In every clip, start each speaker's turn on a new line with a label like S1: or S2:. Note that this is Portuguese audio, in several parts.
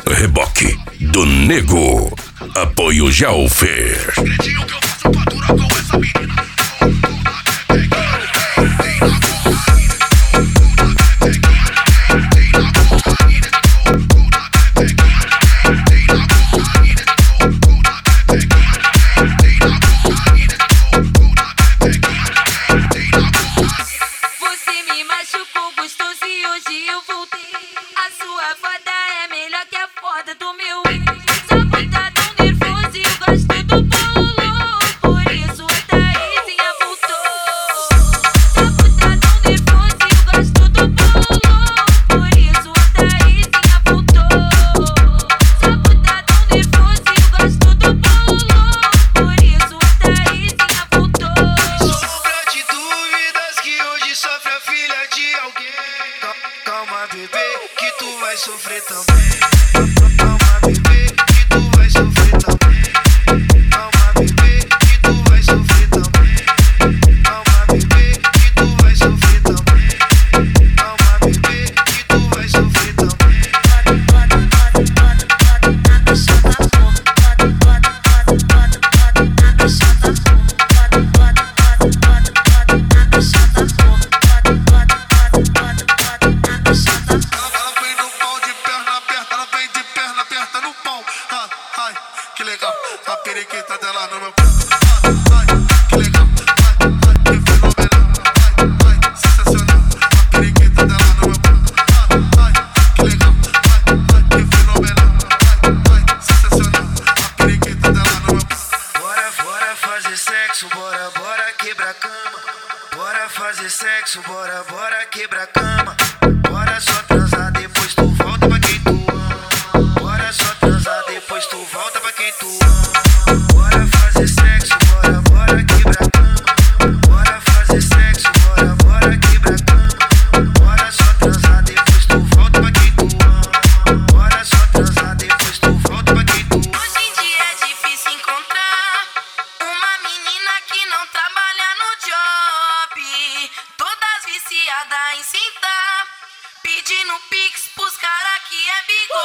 S1: Reboque do Nego. Apoio Gelfer.
S2: Sofrer também. Calma, bebê, que tu vai sofrer também. Calma, bebê, que tu vai sofrer também. Calma, bebê, que tu vai sofrer também. Calma, bebê, que tu vai sofrer também. Que legal, a periquita dela no meu pau. Que legal, que fenomenal. Sensacional, a periquita dela no meu pau. Que legal, que fenomenal. Sensacional, a periquita dela no meu pau. Bora fazer sexo, bora quebrar a cama. Bora fazer sexo, bora quebrar a cama. Bora só transar, depois tu volta pra quem tu ama. Bora só transar, depois tu volta pra quem tu ama. Bora fazer sexo, bora quebrar a cama. Bora fazer sexo, bora quebrar a cama. Bora só transar, depois tu volta pra quem tu ama. Bora só transar, depois tu volta pra quem tu ama.
S3: Hoje em dia é difícil encontrar uma menina que não trabalha no job. Todas viciadas em cinta, pedindo pix pros cara que é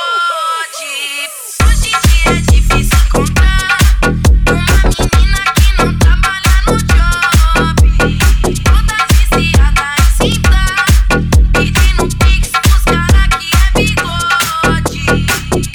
S3: bigode. Hoje em dia é difícil encontrar uma menina que não trabalha no job. Todas viciadas em cinta, pedindo pix pros cara que é bigode.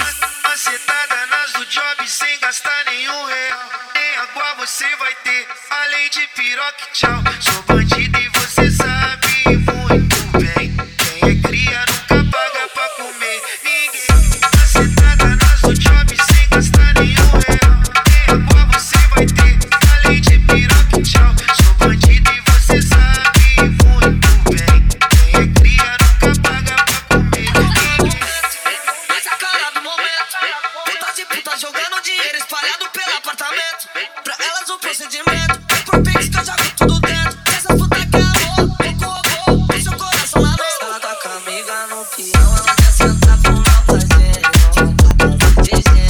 S2: Macetada nas do job sem gastar nenhum real. Nem água você vai ter, além de piroca e tchau. Sou bandido e você sabe muito bem. Quem é cria nunca paga pra comer ninguém. Macetada nas do job sem gastar nenhum real. Nem água você vai ter, além de piroca e tchau. Sou bandido e você sabe muito bem. Quem é cria nunca paga pra comer ninguém.
S4: Mas a cara do momento, putas e putas jogando dinheiro espalhado pelo apartamento. Pra elas o procedimento é por pix que eu jogo tudo dentro. Essas putas que amor, o seu coração lá dentro. Ela tá com a amiga no peão, ela quer sentar pro meu prazer. Ela tá com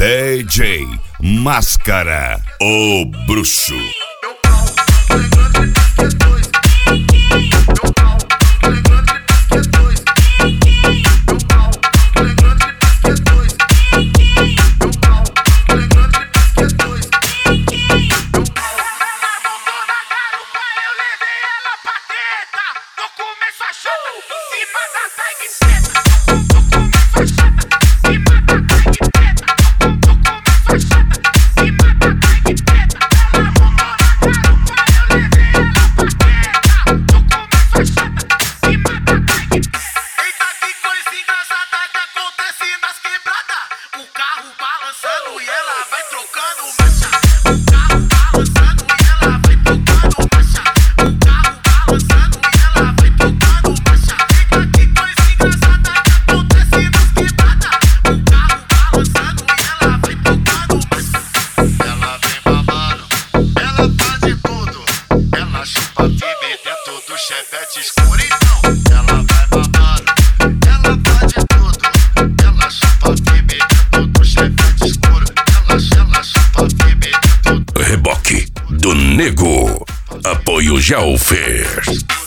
S1: DJ Máscara, o bruxo.
S2: Meu pau, lembrando que é dois. Meu pau, lembrando que é dois. Meu pau, lembrando que é dois. Meu pau, lembrando que é dois. Meu pau.
S5: Ela voltou na garupa, eu levei ela pra teta. No começo a chata, em cima da tag preta. No começo a chata, em cima da tag preta. No começo a chata, em cima da tag preta. Ela voltou na garupa, eu levei ela pra teta. No começo a chata, em cima da tag preta.
S2: Eita, que coisa engraçada que acontece nas quebradas. O carro balançando e ela vai trocando marcha. O carro balançando e ela vai trocando marcha. O carro balançando e ela vai trocando marcha. Eita, que coisa engraçada que acontece nas quebradas. O carro balançando e ela vai trocando marcha. Ela vem babando, ela faz de tudo. Ela chupa firme dentro do chevette escuro. Então, ela vai babando, ela faz de tudo. Ela chupa firme dentro do chevette escuro. Ela chupa firme dentro do
S1: Reboque do Nego. Apoio Jalfer.